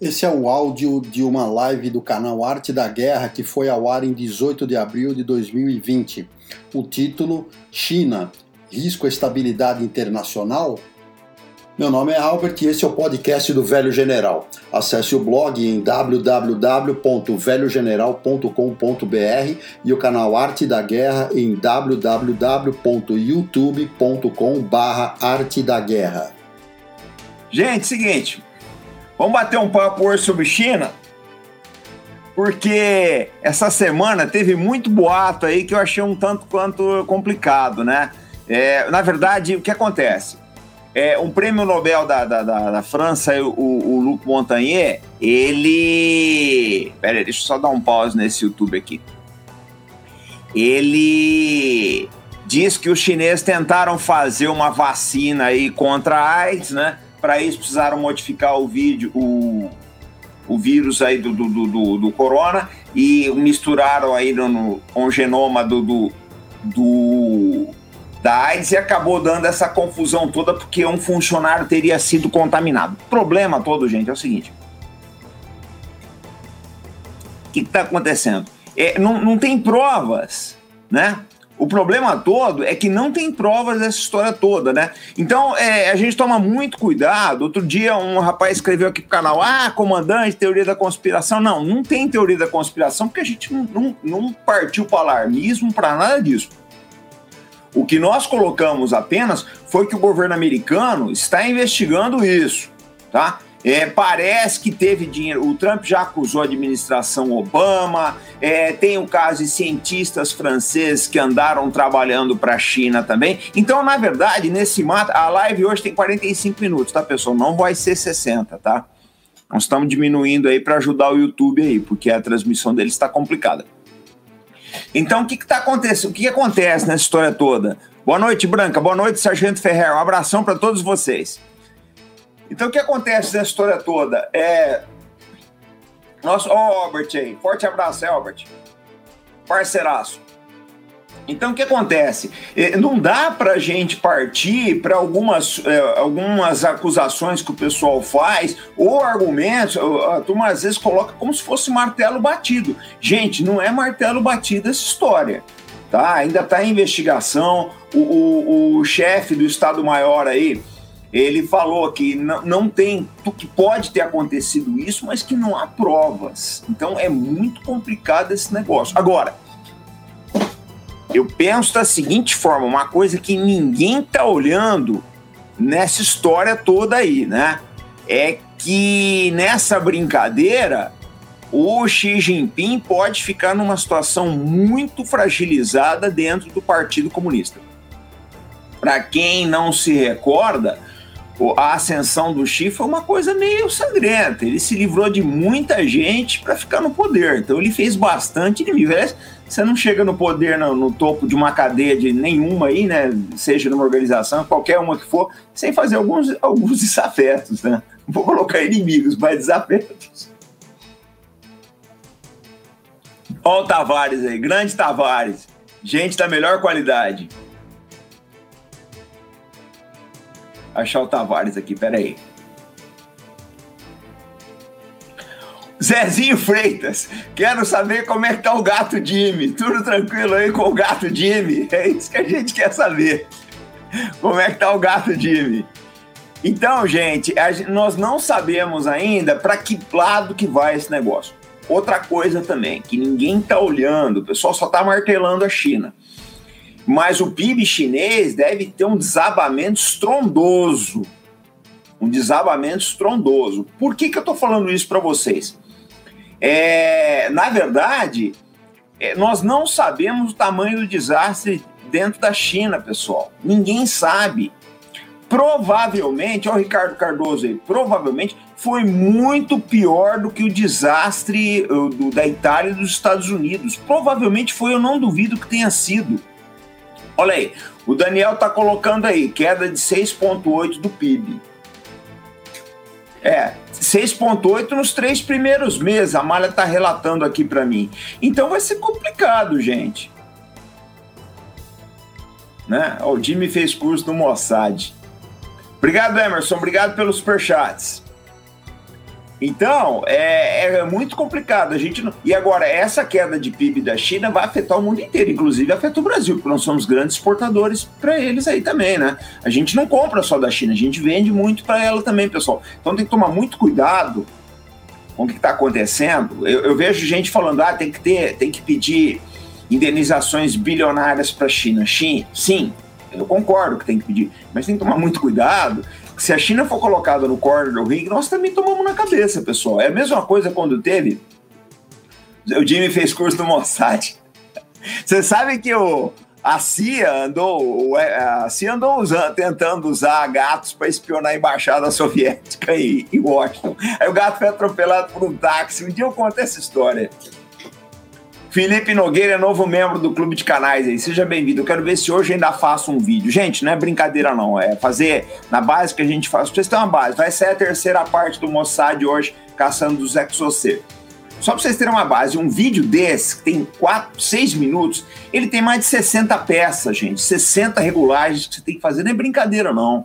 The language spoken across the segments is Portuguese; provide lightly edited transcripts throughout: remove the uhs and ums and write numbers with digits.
Esse é o áudio de uma live do canal Arte da Guerra que foi ao ar em 18 de abril de 2020. O título: China, risco à estabilidade internacional? Meu nome é Albert e esse é o podcast do Velho General. Acesse o blog em www.velhogeneral.com.br e o canal Arte da Guerra em www.youtube.com/Arte da Guerra. Gente, seguinte, vamos bater um papo hoje sobre China, porque essa semana teve muito boato aí que eu achei um tanto quanto complicado, né? Na verdade, o que acontece? Um prêmio Nobel da França, o Luc Montagnier, ele... Pera aí, deixa eu só dar um pause nesse YouTube aqui. Ele diz que os chineses tentaram fazer uma vacina aí contra a AIDS, né? Para isso precisaram modificar o vírus aí do corona e misturaram aí com o genoma da AIDS e acabou dando essa confusão toda porque um funcionário teria sido contaminado. O problema todo, gente, é o seguinte. O que está acontecendo? Não tem provas, né? O problema todo é que não tem provas dessa história toda, né? Então, a gente toma muito cuidado. Outro dia, um rapaz escreveu aqui pro canal, comandante, teoria da conspiração. Não tem teoria da conspiração, porque a gente não partiu para alarmismo, para nada disso. O que nós colocamos apenas foi que o governo americano está investigando isso, tá? Parece que teve dinheiro. O Trump já acusou a administração Obama. Tem o caso de cientistas franceses que andaram trabalhando para a China também. Então, na verdade, nesse mato, a live hoje tem 45 minutos, tá, pessoal? Não vai ser 60, tá? Nós estamos diminuindo aí para ajudar o YouTube aí, porque a transmissão dele está complicada. Então, o que está acontecendo? O que acontece nessa história toda? Boa noite, Branca. Boa noite, Sargento Ferrer. Um abração para todos vocês. Então, o que acontece nessa história toda? Albert aí, forte abraço, Albert, parceiraço. Então, o que acontece? Não dá pra gente partir para algumas acusações que o pessoal faz, ou argumentos, a turma às vezes coloca como se fosse martelo batido. Gente, não é martelo batido essa história, tá? Ainda está em investigação. O chefe do Estado-Maior aí, ele falou que não tem, que pode ter acontecido isso, mas que não há provas. Então é muito complicado esse negócio. Agora, eu penso da seguinte forma, uma coisa que ninguém está olhando nessa história toda aí, né? É que nessa brincadeira, o Xi Jinping pode ficar numa situação muito fragilizada dentro do Partido Comunista. Para quem não se recorda, a ascensão do Xi foi uma coisa meio sangrenta. Ele se livrou de muita gente para ficar no poder. Então ele fez bastante inimigo. Você não chega no poder no topo de uma cadeia de nenhuma aí, né? Seja numa organização, qualquer uma que for, sem fazer alguns desafetos, né? Não vou colocar inimigos, mas desafetos. Olha o Tavares aí, grande Tavares. Gente da melhor qualidade. Achar o Tavares aqui, peraí. Zezinho Freitas, quero saber como é que tá o gato Jimmy. Tudo tranquilo aí com o gato Jimmy? É isso que a gente quer saber. Como é que tá o gato Jimmy? Então, gente, nós não sabemos ainda para que lado que vai esse negócio. Outra coisa também, que ninguém tá olhando, o pessoal só tá martelando a China. Mas o PIB chinês deve ter um desabamento estrondoso. Um desabamento estrondoso. Por que eu estou falando isso para vocês? Na verdade, nós não sabemos o tamanho do desastre dentro da China, pessoal. Ninguém sabe. Provavelmente, olha o Ricardo Cardoso aí, provavelmente foi muito pior do que o desastre da Itália e dos Estados Unidos. Provavelmente foi, eu não duvido que tenha sido. Olha aí, o Daniel está colocando aí, queda de 6,8% do PIB. 6,8% nos 3 primeiros meses, a Malha está relatando aqui para mim. Então vai ser complicado, gente. Né? O Jimmy fez curso no Mossad. Obrigado, Emerson, obrigado pelos superchats. Então, é muito complicado. A gente não... E agora, essa queda de PIB da China vai afetar o mundo inteiro, inclusive afeta o Brasil, porque nós somos grandes exportadores para eles aí também, né? A gente não compra só da China, a gente vende muito para ela também, pessoal. Então tem que tomar muito cuidado com o que está acontecendo. Eu vejo gente falando, tem que pedir indenizações bilionárias para a China. Sim, eu concordo que tem que pedir, mas tem que tomar muito cuidado. Se a China for colocada no corner do ringue, nós também tomamos na cabeça, pessoal. É a mesma coisa quando teve... O Jimmy fez curso no Mossad. Você sabe que a CIA andou tentando usar gatos para espionar a embaixada soviética em Washington. Aí o gato foi atropelado por um táxi. Um dia eu conto essa história. Felipe Nogueira é novo membro do Clube de Canais aí. Seja bem-vindo. Eu quero ver se hoje ainda faço um vídeo. Gente, não é brincadeira não. É fazer na base que a gente faz. Pra vocês terem uma base. Vai ser a terceira parte do Mossad hoje, caçando os Exocet. Só pra vocês terem uma base, um vídeo desse, que tem 6 minutos, ele tem mais de 60 peças, gente. 60 regulagens que você tem que fazer. Não é brincadeira não.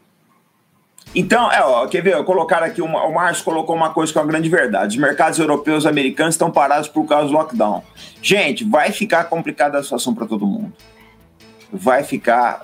Então, quer ver? Colocaram aqui, o Márcio colocou uma coisa que é uma grande verdade. Os mercados europeus e americanos estão parados por causa do lockdown. Gente, vai ficar complicada a situação para todo mundo. Vai ficar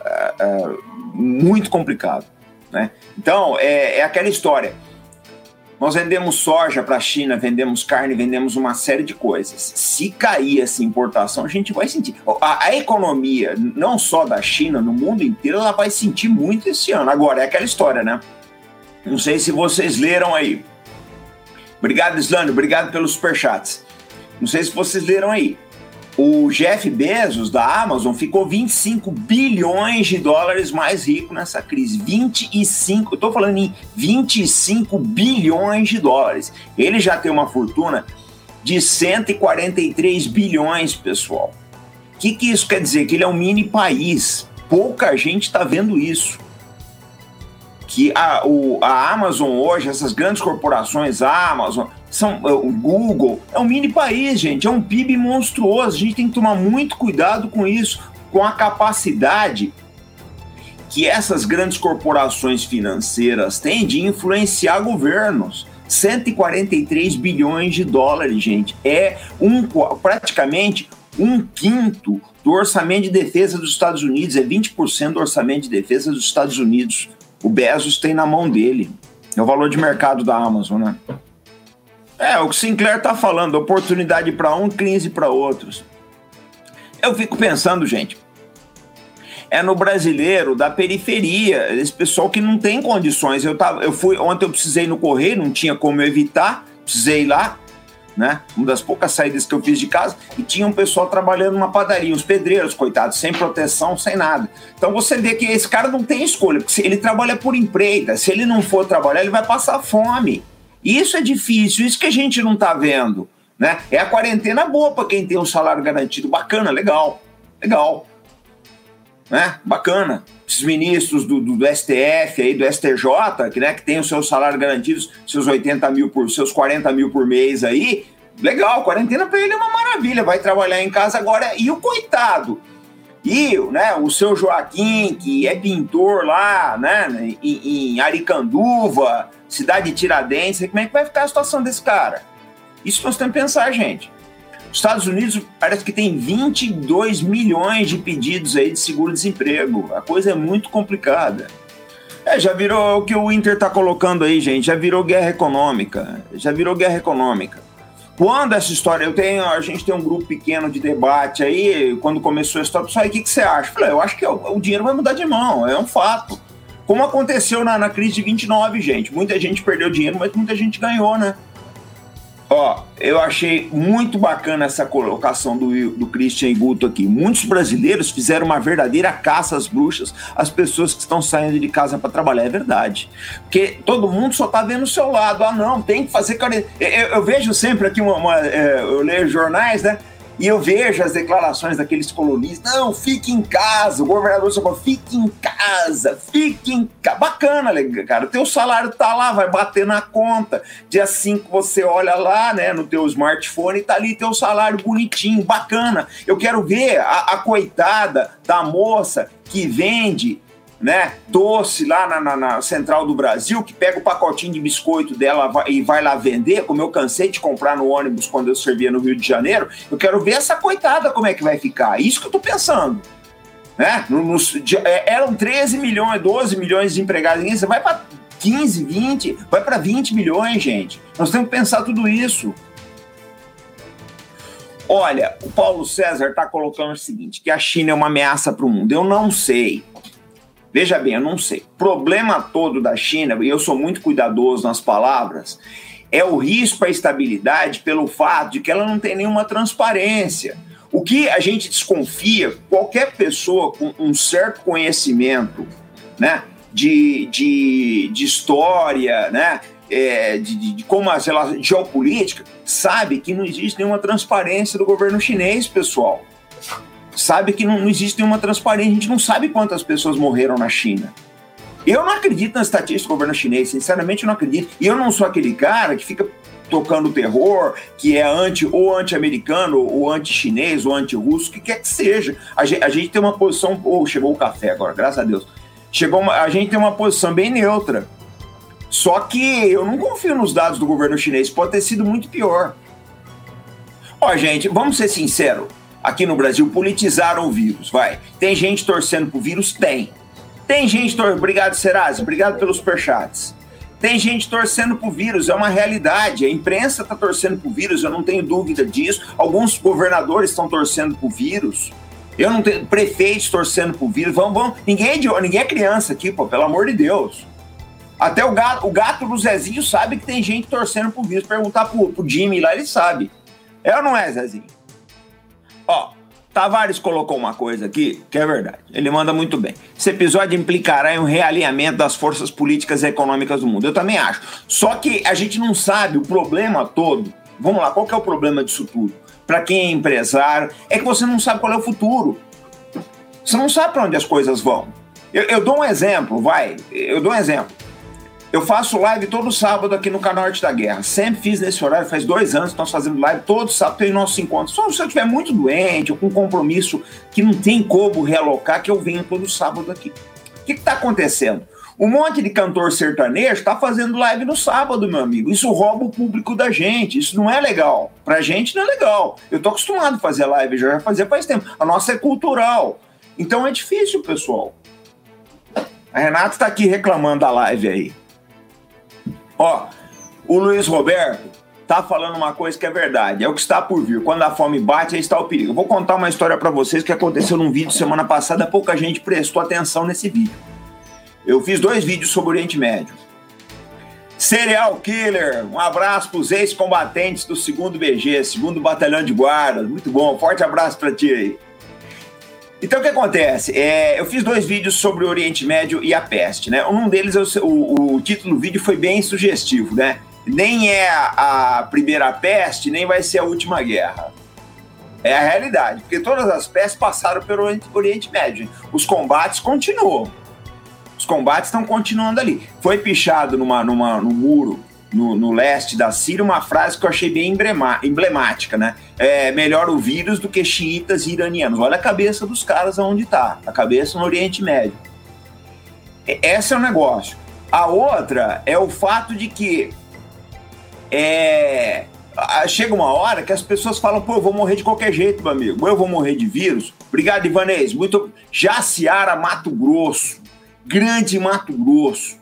muito complicado, né? Então, é aquela história. Nós vendemos soja para a China, vendemos carne, vendemos uma série de coisas. Se cair essa importação, a gente vai sentir. A economia, não só da China, no mundo inteiro, ela vai sentir muito esse ano. Agora, é aquela história, né? Não sei se vocês leram aí. Obrigado, Islândia. Obrigado pelos superchats. Não sei se vocês leram aí. O Jeff Bezos, da Amazon, ficou 25 bilhões de dólares mais rico nessa crise. 25, eu estou falando em 25 bilhões de dólares. Ele já tem uma fortuna de 143 bilhões, pessoal. O que isso quer dizer? Que ele é um mini país. Pouca gente está vendo isso. Que a Amazon hoje, essas grandes corporações, a Amazon, o Google, é um mini país, gente, é um PIB monstruoso. A gente tem que tomar muito cuidado com isso, com a capacidade que essas grandes corporações financeiras têm de influenciar governos. 143 bilhões de dólares, gente, é praticamente um quinto do orçamento de defesa dos Estados Unidos, é 20% do orçamento de defesa dos Estados Unidos. O Bezos tem na mão dele. É o valor de mercado da Amazon, né? O que o Sinclair está falando, oportunidade para um, crise para outros. Eu fico pensando, gente, no brasileiro da periferia, esse pessoal que não tem condições. Ontem eu precisei ir no correio, não tinha como eu evitar, precisei ir lá, né? Uma das poucas saídas que eu fiz de casa, e tinha um pessoal trabalhando numa padaria, os pedreiros, coitados, sem proteção, sem nada. Então você vê que esse cara não tem escolha, porque ele trabalha por empreita, se ele não for trabalhar, ele vai passar fome. Isso é difícil, isso que a gente não tá vendo, né? É a quarentena boa para quem tem um salário garantido, bacana, legal, né? Bacana. Esses ministros do STF, aí, do STJ, que tem os seus salários garantidos, seus 40 mil por mês aí, legal, quarentena para ele é uma maravilha, vai trabalhar em casa agora. E o coitado, o seu Joaquim, que é pintor lá, né, em Aricanduva, cidade de Tiradentes, como é que vai ficar a situação desse cara? Isso nós temos que pensar, gente. Os Estados Unidos parece que tem 22 milhões de pedidos aí de seguro-desemprego. A coisa é muito complicada. Já virou o que o Inter está colocando aí, gente. Já virou guerra econômica. Quando essa história... a gente tem um grupo pequeno de debate aí. Quando começou a história, pessoal, o que você acha? Eu falei, eu acho que o dinheiro vai mudar de mão. É um fato. Como aconteceu na crise de 29, gente. Muita gente perdeu dinheiro, mas muita gente ganhou, né? Eu achei muito bacana essa colocação do Christian Guto aqui. Muitos brasileiros fizeram uma verdadeira caça às bruxas, às pessoas que estão saindo de casa para trabalhar. É verdade. Porque todo mundo só está vendo o seu lado. Não, tem que fazer... Eu vejo sempre aqui, eu leio jornais, né? E eu vejo as declarações daqueles colunistas. Não, fique em casa. O governador só fala, fique em casa. Bacana, cara. O teu salário tá lá, vai bater na conta. Dia 5 você olha lá, né, no teu smartphone, tá ali teu salário bonitinho, bacana. Eu quero ver a coitada da moça que vende né, doce lá na Central do Brasil, que pega o pacotinho de biscoito dela e vai lá vender, como eu cansei de comprar no ônibus quando eu servia no Rio de Janeiro, eu quero ver essa coitada como é que vai ficar. Isso que eu tô pensando. Né? Eram 13 milhões, 12 milhões de empregados, você vai para 15, 20, vai para 20 milhões, gente. Nós temos que pensar tudo isso. Olha, o Paulo César está colocando o seguinte, que a China é uma ameaça para o mundo. Eu não sei. Veja bem, eu não sei. O problema todo da China, e eu sou muito cuidadoso nas palavras, é o risco à estabilidade pelo fato de que ela não tem nenhuma transparência. O que a gente desconfia, qualquer pessoa com um certo conhecimento, né, de história, né, de como a geopolítica, sabe que não existe nenhuma transparência do governo chinês, pessoal. Sabe que não existe nenhuma transparência, a gente não sabe quantas pessoas morreram na China. Eu não acredito na estatística do governo chinês, sinceramente eu não acredito. E eu não sou aquele cara que fica tocando terror, que é ou anti-americano, ou anti-chinês, ou anti-russo, o que quer que seja. A gente tem uma posição... chegou o café agora, graças a Deus. A gente tem uma posição bem neutra. Só que eu não confio nos dados do governo chinês, pode ter sido muito pior. Gente, vamos ser sinceros. Aqui no Brasil, politizaram o vírus, vai. Tem gente torcendo pro vírus? Tem. Tem gente Obrigado, Serasi, obrigado pelos superchats. Tem gente torcendo pro vírus, é uma realidade. A imprensa está torcendo pro vírus, eu não tenho dúvida disso. Alguns governadores estão torcendo pro vírus. Eu não tenho prefeitos torcendo pro vírus. Ninguém é criança aqui, pô, pelo amor de Deus. Até o gato do Zezinho sabe que tem gente torcendo pro vírus. Perguntar pro Jimmy lá, ele sabe. É ou não é, Zezinho? Tavares colocou uma coisa aqui que é verdade. Ele manda muito bem. Esse episódio implicará em um realinhamento das forças políticas e econômicas do mundo. Eu também acho. Só que a gente não sabe o problema todo. Vamos lá, qual que é o problema disso tudo? Para quem é empresário, é que você não sabe qual é o futuro. Você não sabe para onde as coisas vão. Eu dou um exemplo, Eu faço live todo sábado aqui no canal Arte da Guerra. Sempre fiz nesse horário, faz 2 anos que nós fazemos live todo sábado, tem nossos encontros. Só se eu estiver muito doente ou com compromisso que não tem como realocar, que eu venho todo sábado aqui. O que está acontecendo? Um monte de cantor sertanejo está fazendo live no sábado, meu amigo. Isso rouba o público da gente. Isso não é legal. Pra gente não é legal. Eu tô acostumado a fazer live, já fazia faz tempo. A nossa é cultural. Então é difícil, pessoal. A Renata está aqui reclamando da live aí. O Luiz Roberto tá falando uma coisa que é verdade, é o que está por vir. Quando a fome bate, aí está o perigo. Eu vou contar uma história para vocês que aconteceu num vídeo semana passada, pouca gente prestou atenção nesse vídeo. Eu fiz 2 vídeos sobre o Oriente Médio. Serial Killer, um abraço para os ex-combatentes do 2º BG, 2º Batalhão de Guardas, muito bom, forte abraço para ti aí. Então, o que acontece? Eu fiz 2 vídeos sobre o Oriente Médio e a peste, né? Um deles, o título do vídeo foi bem sugestivo, né? Nem é a primeira peste, nem vai ser a última guerra. É a realidade, porque todas as pestes passaram pelo Oriente Médio. Os combates continuam. Os combates estão continuando ali. Foi pichado no muro, no leste da Síria, uma frase que eu achei bem emblemática, né? Melhor o vírus do que xiitas e iranianos. Olha a cabeça dos caras aonde está, a cabeça no Oriente Médio. Esse é o negócio. A outra é o fato de que chega uma hora que as pessoas falam, eu vou morrer de qualquer jeito, meu amigo, eu vou morrer de vírus. Obrigado, Ivanês. Jaciara, Mato Grosso, grande Mato Grosso.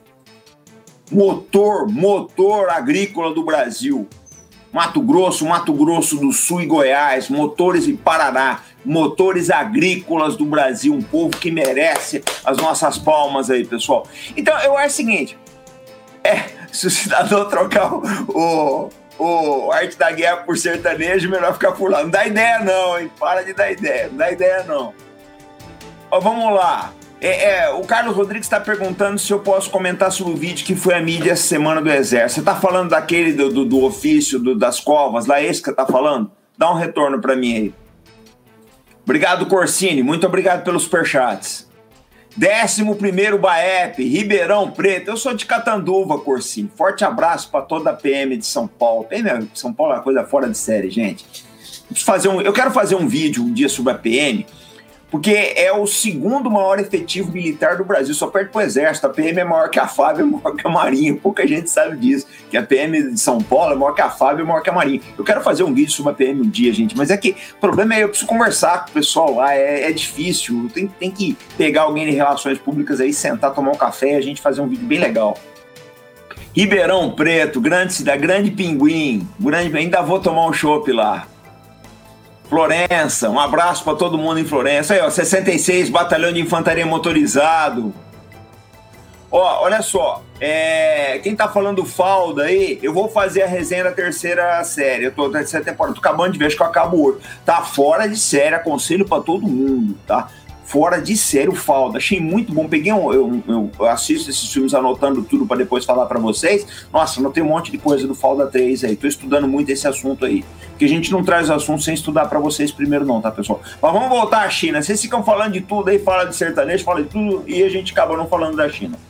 Motor agrícola do Brasil. Mato Grosso do Sul e Goiás, motores em Paraná, motores agrícolas do Brasil, um povo que merece as nossas palmas aí, pessoal. Então, eu acho o seguinte, se o cidadão trocar o Arte da Guerra por sertanejo, melhor ficar por lá. Não dá ideia não, hein? Para de dar ideia, não dá ideia não. Vamos lá. O Carlos Rodrigues está perguntando se eu posso comentar sobre o vídeo que foi a mídia essa semana do Exército. Você está falando daquele do ofício das covas, lá esse que você está falando? Dá um retorno para mim aí. Obrigado, Corsini. Muito obrigado pelos superchats. 11º BAEP, Ribeirão Preto. Eu sou de Catanduva, Corsini. Forte abraço para toda a PM de São Paulo. PM de São Paulo é uma coisa fora de série, gente. Eu quero fazer um vídeo um dia sobre a PM, porque é o segundo maior efetivo militar do Brasil, só perto do Exército. A PM é maior que a FAB, é maior que a Marinha, pouca gente sabe disso, que a PM de São Paulo é maior que a FAB, é maior que a Marinha. Eu quero fazer um vídeo sobre a PM um dia, gente, mas é que o problema é eu preciso conversar com o pessoal lá, é difícil, tem que pegar alguém de relações públicas aí, sentar, tomar um café e a gente fazer um vídeo bem legal. Ribeirão Preto, grande cidade, grande Pinguim, ainda vou tomar um chopp lá. Florença, um abraço para todo mundo em Florença. Aí, ó, 66, Batalhão de Infantaria Motorizado. Ó, olha só, quem tá falando falda aí, eu vou fazer a resenha da terceira série. Eu tô na terceira temporada, tô acabando de ver, acho que eu acabo hoje. Tá fora de série, aconselho para todo mundo, tá? Fora de série o falda, achei muito bom. Peguei eu assisto esses filmes anotando tudo para depois falar para vocês. Nossa, anotei um monte de coisa do Falda 3 aí, tô estudando muito esse assunto aí, porque a gente não traz o assunto sem estudar para vocês primeiro não, tá, pessoal? Mas vamos voltar à China. Vocês ficam falando de tudo aí, fala de sertanejo, fala de tudo e a gente acaba não falando da China.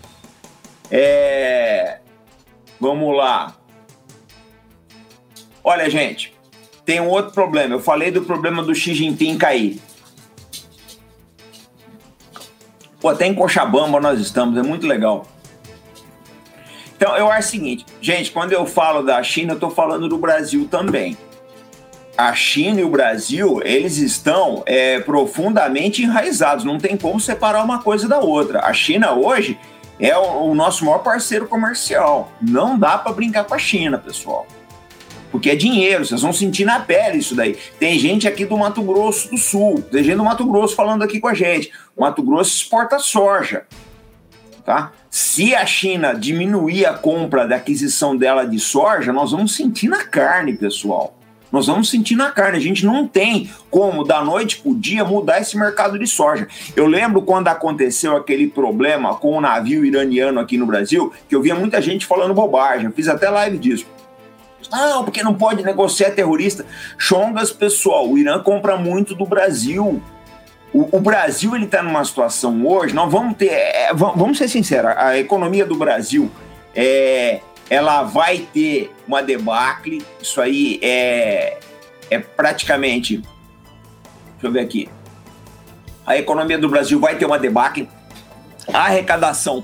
Vamos lá. Olha, gente, tem um outro problema. Eu falei do problema do Xi Jinping cair. Pô, até em Cochabamba nós estamos, é muito legal. Então, eu acho o seguinte, gente, quando eu falo da China, eu estou falando do Brasil também. A China e o Brasil, eles estão profundamente enraizados, não tem como separar uma coisa da outra. A China hoje é o nosso maior parceiro comercial. Não dá para brincar com a China, pessoal. Porque é dinheiro, vocês vão sentir na pele isso daí. Tem gente aqui do Mato Grosso do Sul, tem gente do Mato Grosso falando aqui com a gente. O Mato Grosso exporta soja, tá? Se a China diminuir a compra da aquisição dela de soja, nós vamos sentir na carne, pessoal. Nós vamos sentir na carne. A gente não tem como, da noite pro dia, mudar esse mercado de soja. Eu lembro quando aconteceu aquele problema com o navio iraniano aqui no Brasil, que eu via muita gente falando bobagem. Eu fiz até live disso. Não, porque não pode negociar terrorista. Chongas, pessoal, o Irã compra muito do Brasil. O Brasil, ele está numa situação hoje, nós vamos ter, vamos ser sinceros, a economia do Brasil, ela vai ter uma debacle, isso aí é praticamente, deixa eu ver aqui, a economia do Brasil vai ter uma debacle, a arrecadação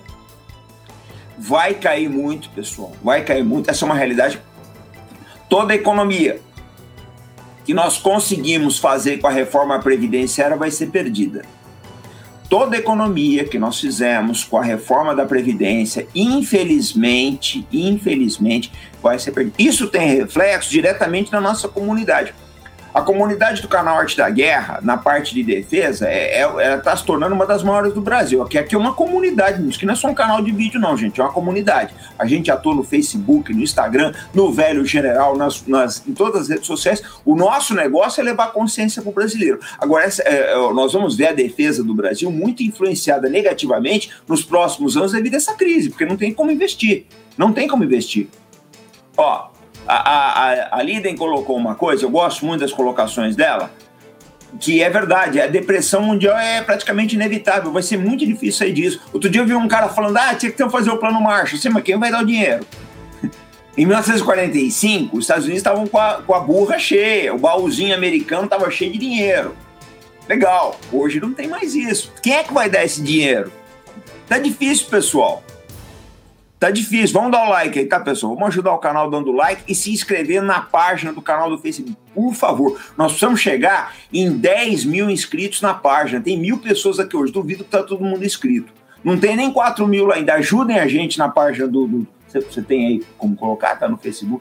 vai cair muito, pessoal, vai cair muito, essa é uma realidade. Toda a economia que nós conseguimos fazer com a reforma previdenciária vai ser perdida. Toda a economia que nós fizemos com a reforma da Previdência, infelizmente, vai ser perdida. Isso tem reflexo diretamente na nossa comunidade. A comunidade do canal Arte da Guerra, na parte de defesa, ela está se tornando uma das maiores do Brasil. Aqui é uma comunidade, isso que não é só um canal de vídeo não, gente, é uma comunidade. A gente atua no Facebook, no Instagram, no Velho General, em todas as redes sociais. O nosso negócio é levar consciência para o brasileiro. Agora, nós vamos ver a defesa do Brasil muito influenciada negativamente nos próximos anos devido a essa crise, porque não tem como investir. Não tem como investir. Ó, a Liden colocou uma coisa, eu gosto muito das colocações dela, que é verdade, a depressão mundial é praticamente inevitável, vai ser muito difícil sair disso. Outro dia eu vi um cara falando, tinha que fazer o plano Marshall, assim, mas quem vai dar o dinheiro? Em 1945, os Estados Unidos estavam com a burra cheia, o baúzinho americano estava cheio de dinheiro. Legal, hoje não tem mais isso. Quem é que vai dar esse dinheiro? Tá difícil, pessoal. Tá difícil, vamos dar o like aí, tá, pessoal? Vamos ajudar o canal dando like e se inscrever na página do canal do Facebook, por favor. Nós precisamos chegar em 10 mil inscritos na página. Tem 1.000 pessoas aqui hoje, duvido que tá todo mundo inscrito. Não tem nem 4 mil ainda. Ajudem a gente na página Você tem aí como colocar, tá no Facebook.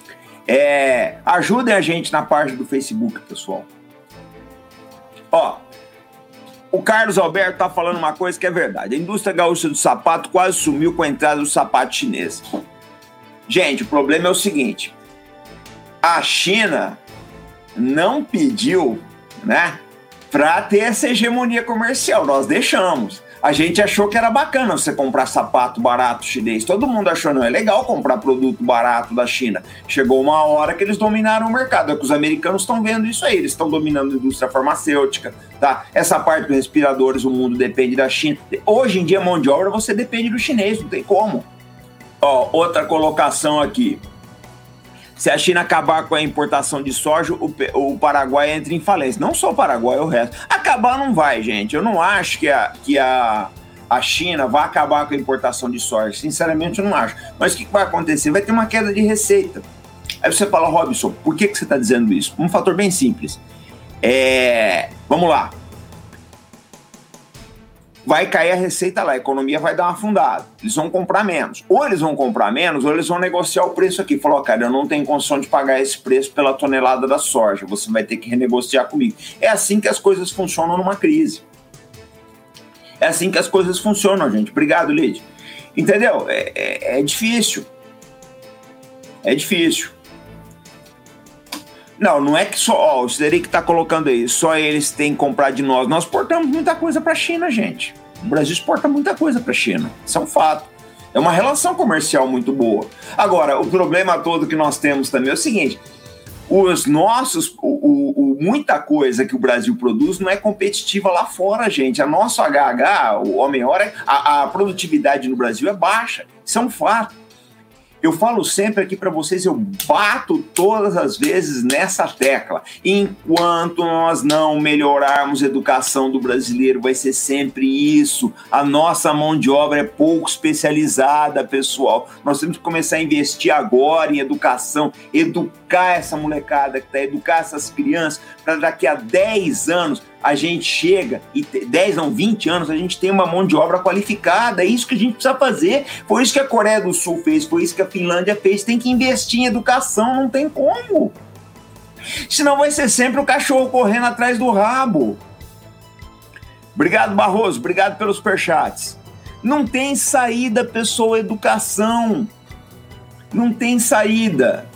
Ajudem a gente na página do Facebook, pessoal. Ó, o Carlos Alberto tá falando uma coisa que é verdade. A indústria gaúcha do sapato quase sumiu com a entrada do sapato chinês. Gente, o problema é o seguinte. A China não pediu, né, para ter essa hegemonia comercial. Nós deixamos. A gente achou que era bacana você comprar sapato barato chinês. Todo mundo achou, não, é legal comprar produto barato da China. Chegou uma hora que eles dominaram o mercado. É que os americanos estão vendo isso aí. Eles estão dominando a indústria farmacêutica, tá? Essa parte dos respiradores, o mundo depende da China. Hoje em dia, mão de obra, você depende do chinês, não tem como. Ó, outra colocação aqui. Se a China acabar com a importação de soja, o Paraguai entra em falência. Não só o Paraguai, o resto. Acabar não vai, gente. Eu não acho que a China vai acabar com a importação de soja. Sinceramente, eu não acho. Mas o que vai acontecer? Vai ter uma queda de receita. Aí você fala, Robson, por que você está dizendo isso? Um fator bem simples. Vamos lá. Vai cair a receita lá, a economia vai dar uma afundada. Eles vão comprar menos. Ou eles vão comprar menos, ou eles vão negociar o preço aqui. Falou, cara, eu não tenho condição de pagar esse preço pela tonelada da soja. Você vai ter que renegociar comigo. É assim que as coisas funcionam numa crise. É assim que as coisas funcionam, gente. Obrigado, Lid. Entendeu? É difícil. É difícil. Não é que só... o Cideric tá colocando aí, só eles têm que comprar de nós. Nós exportamos muita coisa para a China, gente. O Brasil exporta muita coisa para a China. Isso é um fato. É uma relação comercial muito boa. Agora, o problema todo que nós temos também é o seguinte... muita coisa que o Brasil produz não é competitiva lá fora, gente. A nossa HH, o homem-hora, a produtividade no Brasil é baixa. Isso é um fato. Eu falo sempre aqui para vocês, eu bato todas as vezes nessa tecla. Enquanto nós não melhorarmos a educação do brasileiro, vai ser sempre isso. A nossa mão de obra é pouco especializada, pessoal. Nós temos que começar a investir agora em educação, educar essa molecada que está, educar essas crianças, para daqui a 10 anos a gente chega, 20 anos, a gente tem uma mão de obra qualificada. É isso que a gente precisa fazer. Foi isso que a Coreia do Sul fez, foi isso que a Finlândia fez. Tem que investir em educação, não tem como. Senão vai ser sempre o cachorro correndo atrás do rabo. Obrigado, Barroso, obrigado pelos superchats. Não tem saída, pessoal, educação. Não tem saída.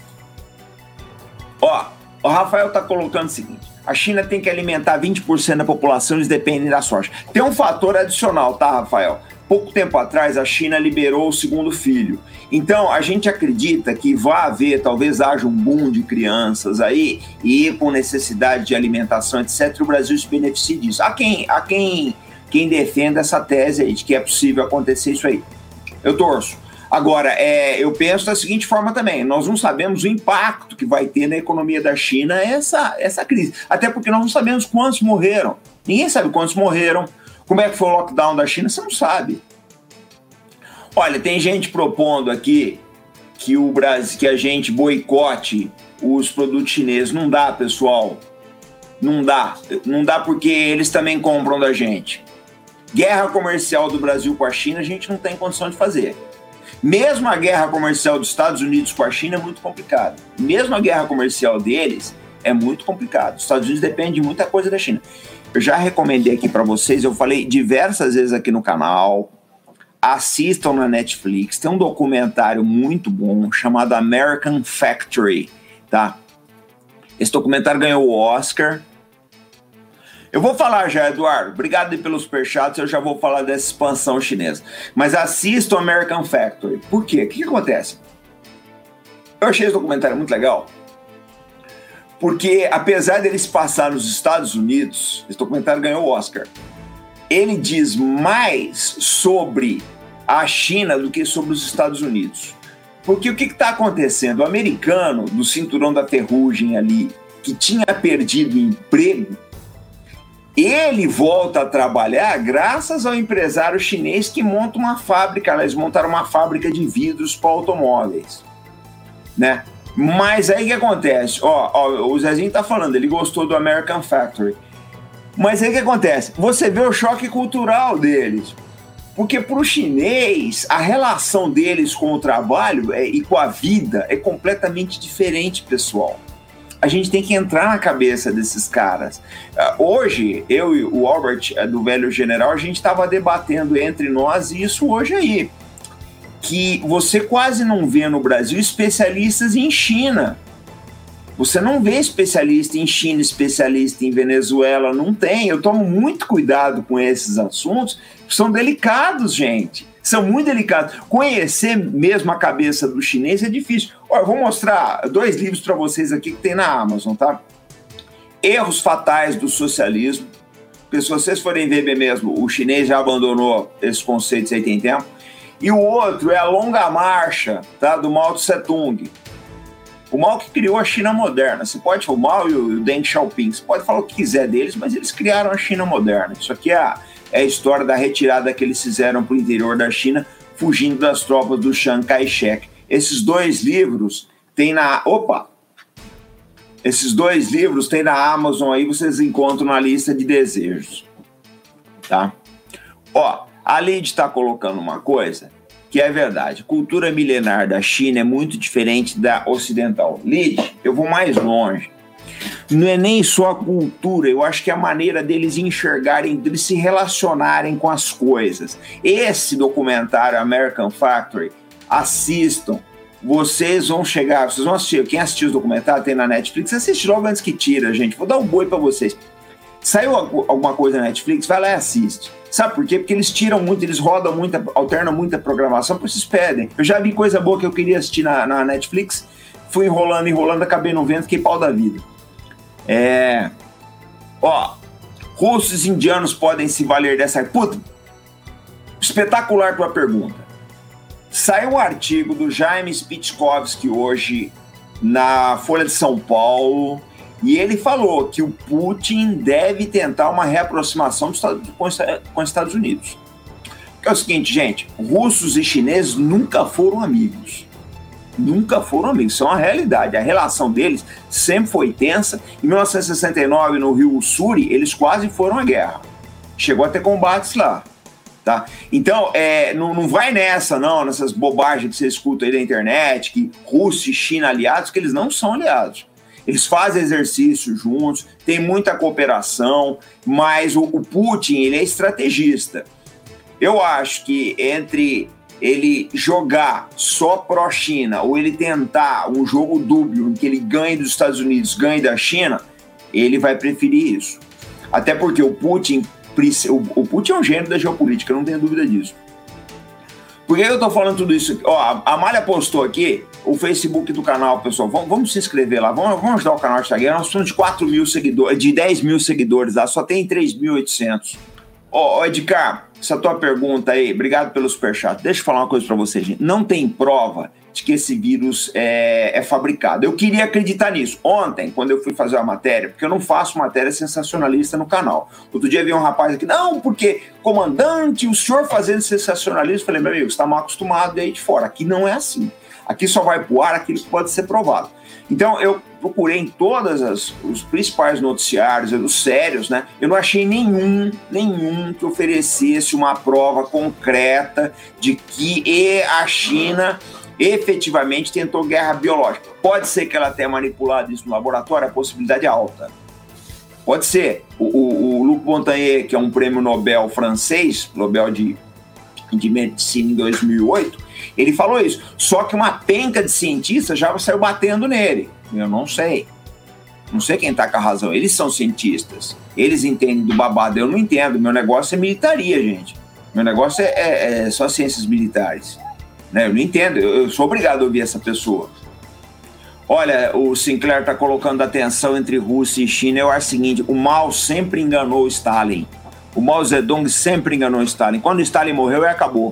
O Rafael tá colocando o seguinte: a China tem que alimentar 20% da população, eles dependem da soja. Tem um fator adicional, tá, Rafael? Pouco tempo atrás, a China liberou o segundo filho. Então, a gente acredita que vai haver, talvez haja um boom de crianças aí, e com necessidade de alimentação, etc., o Brasil se beneficie disso. Há quem defenda essa tese aí, de que é possível acontecer isso aí. Eu torço. Agora, eu penso da seguinte forma também, nós não sabemos o impacto que vai ter na economia da China essa crise, até porque nós não sabemos quantos morreram, ninguém sabe quantos morreram, como é que foi o lockdown da China, você não sabe. Olha, tem gente propondo aqui que a gente boicote os produtos chineses, não dá, pessoal, não dá porque eles também compram da gente. Guerra comercial do Brasil com a China a gente não tem condição de fazer. Mesmo a guerra comercial dos Estados Unidos com a China é muito complicada. Mesmo a guerra comercial deles é muito complicado. Os Estados Unidos dependem de muita coisa da China. Eu já recomendei aqui para vocês, eu falei diversas vezes aqui no canal, assistam na Netflix, tem um documentário muito bom chamado American Factory, tá? Esse documentário ganhou o Oscar. Eu vou falar já, Eduardo, obrigado pelos superchats, eu já vou falar dessa expansão chinesa. Mas assista o American Factory. Por quê? O que acontece? Eu achei esse documentário muito legal, porque apesar dele se passar nos Estados Unidos, esse documentário ganhou o Oscar, ele diz mais sobre a China do que sobre os Estados Unidos. Porque o que está acontecendo? O americano do cinturão da ferrugem ali, que tinha perdido o emprego, ele volta a trabalhar graças ao empresário chinês que monta uma fábrica. Eles montaram uma fábrica de vidros para automóveis, né? Mas aí o que acontece? O Zezinho tá falando, ele gostou do American Factory. Mas aí o que acontece? Você vê o choque cultural deles. Porque para o chinês, a relação deles com o trabalho e com a vida é completamente diferente, pessoal. A gente tem que entrar na cabeça desses caras. Hoje, eu e o Albert, do Velho General, a gente estava debatendo entre nós isso hoje aí. Que você quase não vê no Brasil especialistas em China. Você não vê especialista em China, especialista em Venezuela, não tem. Eu tomo muito cuidado com esses assuntos, que são delicados, gente. São muito delicados. Conhecer mesmo a cabeça do chinês é difícil. Olha, eu vou mostrar 2 livros para vocês aqui que tem na Amazon, tá? Erros Fatais do Socialismo. Porque se vocês forem ver bem mesmo, o chinês já abandonou esses conceitos aí tem tempo. E o outro é A Longa Marcha, tá? Do Mao Tse Tung. O Mao que criou a China moderna. Você pode falar o Mao e o Deng Xiaoping, você pode falar o que quiser deles, mas eles criaram a China moderna. Isso aqui é a história da retirada que eles fizeram para o interior da China, fugindo das tropas do Chiang Kai-shek. Esses dois livros tem na... Esses dois livros tem na Amazon aí, vocês encontram na lista de desejos. Tá? A Lid está colocando uma coisa que é verdade. Cultura milenar da China é muito diferente da ocidental. Lid, eu vou mais longe. Não é nem só a cultura, eu acho que é a maneira deles enxergarem, deles se relacionarem com as coisas. Esse documentário, American Factory, assistam. Vocês vão assistir. Quem assistiu o documentário tem na Netflix, assiste logo antes que tira, gente. Vou dar um boi para vocês. Saiu alguma coisa na Netflix, vai lá e assiste. Sabe por quê? Porque eles tiram muito, eles rodam muito, alternam muita programação, porque vocês pedem. Eu já vi coisa boa que eu queria assistir na Netflix, fui enrolando, acabei não vendo, fiquei pau da vida. Russos e indianos podem se valer dessa... Puta, espetacular tua pergunta. Saiu um artigo do Jaime Spitkovski hoje na Folha de São Paulo, e ele falou que o Putin deve tentar uma reaproximação com os Estados Unidos. Que é o seguinte, gente, russos e chineses nunca foram amigos. Nunca foram amigos, isso é uma realidade. A relação deles sempre foi tensa. Em 1969, no Rio Ussuri, eles quase foram à guerra. Chegou a ter combates lá. Tá? Então, não vai nessas bobagens que você escuta aí na internet, que Rússia e China aliados, que eles não são aliados. Eles fazem exercício juntos, tem muita cooperação, mas o Putin, ele é estrategista. Eu acho que entre ele jogar só pró-China ou ele tentar um jogo dúbio em que ele ganhe dos Estados Unidos, ganhe da China, ele vai preferir isso. Até porque o Putin é um gênio da geopolítica, não tenho dúvida disso. Por que eu tô falando tudo isso? A Amália postou aqui o Facebook do canal, pessoal. Vamos se inscrever lá, vamos ajudar o canal de Instagram. Nós somos de 4 mil seguidores, de 10 mil seguidores lá, só tem 3.800. Edgar, essa tua pergunta aí, obrigado pelo superchat. Deixa eu falar uma coisa pra você, gente. Não tem prova de que esse vírus é fabricado. Eu queria acreditar nisso. Ontem, quando eu fui fazer a matéria, porque eu não faço matéria sensacionalista no canal. Outro dia veio um rapaz aqui, não, porque comandante, o senhor fazendo sensacionalismo. Eu falei, meu amigo, você tá mal acostumado aí de fora. Aqui não é assim. Aqui só vai pro ar aquilo que pode ser provado. Então, eu procurei em todos os principais noticiários, os sérios, né? Eu não achei nenhum que oferecesse uma prova concreta de que a China efetivamente tentou guerra biológica. Pode ser que ela tenha manipulado isso no laboratório, a possibilidade é alta. Pode ser. O Luc Montagnier, que é um prêmio Nobel francês, Nobel de Medicina em 2008, ele falou isso. Só que uma penca de cientistas já saiu batendo nele. Eu não sei. Não sei quem tá com a razão. Eles são cientistas. Eles entendem do babado. Eu não entendo. Meu negócio é militaria, gente. Meu negócio é só ciências militares. Né? Eu não entendo. Eu sou obrigado a ouvir essa pessoa. Olha, o Sinclair tá colocando a tensão entre Rússia e China. Eu acho o seguinte, o Mao sempre enganou o Stalin. O Mao Zedong sempre enganou o Stalin. Quando o Stalin morreu, aí acabou.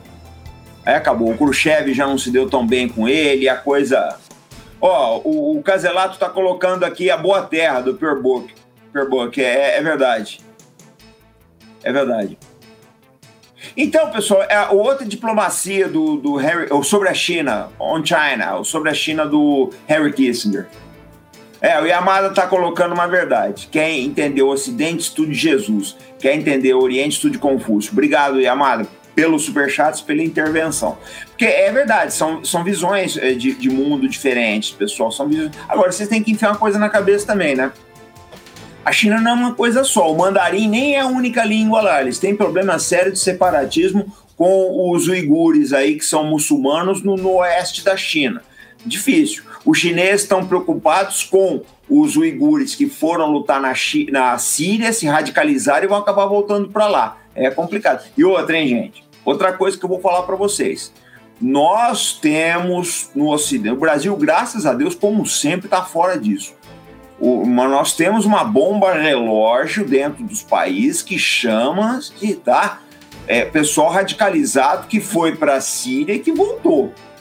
O Khrushchev já não se deu tão bem com ele, a coisa... o Caselato tá colocando aqui a boa terra do Pierre Book. É verdade. É verdade. Então, pessoal, outra diplomacia do Harry... sobre a China, sobre a China do Henry Kissinger. O Yamada tá colocando uma verdade. Quem entendeu o Ocidente, estude Jesus. Quem entendeu o Oriente, estude Confúcio. Obrigado, Yamada, pelos superchats, pela intervenção. Porque é verdade, são visões de mundo diferentes, pessoal. São visões... Agora, vocês têm que enfiar uma coisa na cabeça também, né? A China não é uma coisa só. O mandarim nem é a única língua lá. Eles têm problema sério de separatismo com os uigures aí, que são muçulmanos no oeste da China. Difícil. Os chineses estão preocupados com os uigures que foram lutar na Síria, se radicalizaram e vão acabar voltando para lá. É complicado. E outra, hein, gente? Outra coisa que eu vou falar para vocês. Nós temos no Ocidente, o Brasil, graças a Deus, como sempre, está fora disso. Nós temos uma bomba relógio dentro dos países que chama de pessoal radicalizado que foi para a Síria e que voltou.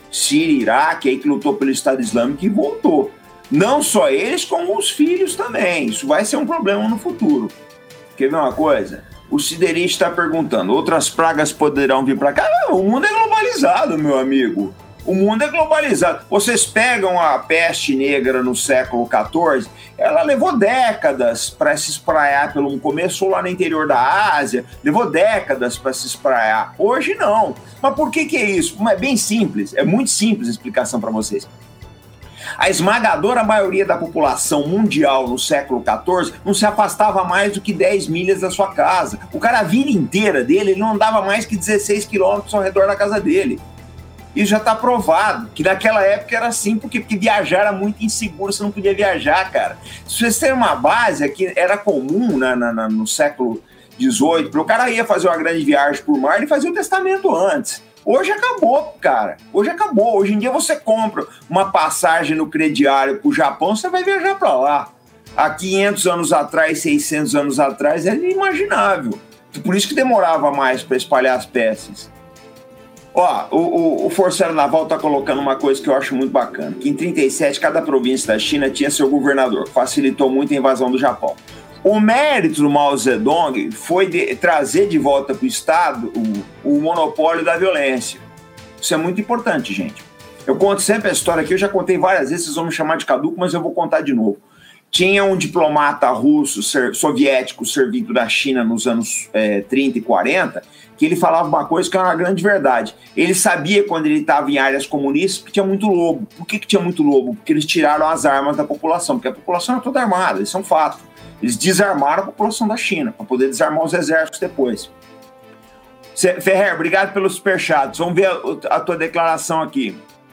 Síria, Iraque, aí que lutou pelo Estado Islâmico e voltou. Não só eles, como os filhos também. Isso vai ser um problema no futuro. Quer ver uma coisa? O Siderista está perguntando, outras pragas poderão vir para cá? O mundo é globalizado, meu amigo. O mundo é globalizado. Vocês pegam a peste negra no século XIV, ela levou décadas para se espraiar começou lá no interior da Ásia, levou décadas para se espraiar. Hoje não. Mas por que é isso? É bem simples, é muito simples a explicação para vocês. A esmagadora maioria da população mundial no século XIV não se afastava mais do que 10 milhas da sua casa. O cara, a vida inteira dele, ele não andava mais que 16 quilômetros ao redor da casa dele. Isso já está provado, que naquela época era assim, porque viajar era muito inseguro, você não podia viajar, cara. Se vocês terem uma base, aqui era comum no século XVIII, o cara ia fazer uma grande viagem por mar, ele fazia o testamento antes. Hoje acabou, cara. Hoje acabou. Hoje em dia você compra uma passagem no crediário para o Japão, você vai viajar para lá. Há 500 anos atrás, 600 anos atrás, era inimaginável. Por isso que demorava mais para espalhar as peças. Ó, o Forceiro Naval está colocando uma coisa que eu acho muito bacana, que em 37 cada província da China tinha seu governador, que facilitou muito a invasão do Japão. O mérito do Mao Zedong foi trazer de volta para o Estado o monopólio da violência. Isso é muito importante, gente. Eu conto sempre a história aqui, eu já contei várias vezes, vocês vão me chamar de caduco, mas eu vou contar de novo. Tinha um diplomata russo, soviético, servindo da China nos anos 30 e 40, que ele falava uma coisa que era uma grande verdade. Ele sabia quando ele estava em áreas comunistas que tinha muito lobo. Por que tinha muito lobo? Porque eles tiraram as armas da população, porque a população era toda armada, isso é um fato. Eles desarmaram a população da China, para poder desarmar os exércitos depois. Ferrer, obrigado pelos superchats. Vamos ver a tua declaração aqui.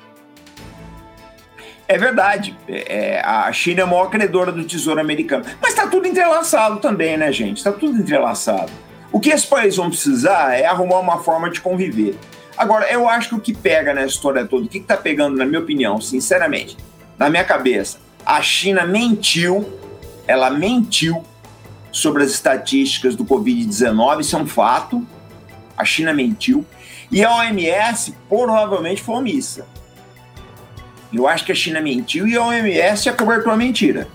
É verdade, a China é a maior credora do Tesouro Americano. Mas está tudo entrelaçado também, né, gente? Está tudo entrelaçado. O que esses países vão precisar é arrumar uma forma de conviver. Agora, eu acho que o que pega nessa história toda, o que está pegando, na minha opinião, sinceramente, na minha cabeça, a China mentiu, ela mentiu sobre as estatísticas do Covid-19, isso é um fato, a China mentiu, e a OMS provavelmente foi omissa. Eu acho que a China mentiu e a OMS acobertou a mentira.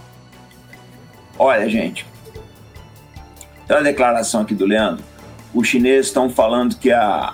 Olha, gente, tem uma declaração aqui do Leandro. Os chineses estão falando que a